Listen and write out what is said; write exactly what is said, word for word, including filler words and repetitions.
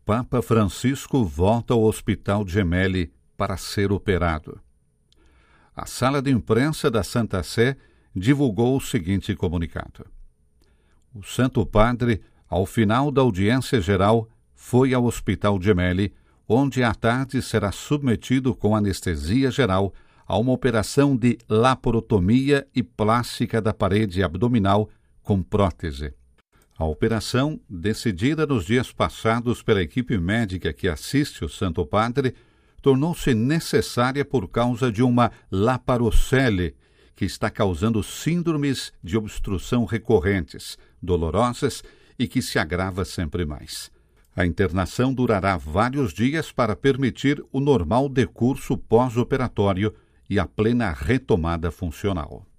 Papa Francisco volta ao Hospital Gemelli para ser operado. A sala de imprensa da Santa Sé divulgou o seguinte comunicado. O Santo Padre, ao final da audiência geral, foi ao Hospital Gemelli, onde à tarde será submetido com anestesia geral a uma operação de laparotomia e plástica da parede abdominal com prótese. A operação, decidida nos dias passados pela equipe médica que assiste o Santo Padre, tornou-se necessária por causa de uma laparocele que está causando síndromes de obstrução recorrentes, dolorosas e que se agrava sempre mais. A internação durará vários dias para permitir o normal decurso pós-operatório e a plena retomada funcional.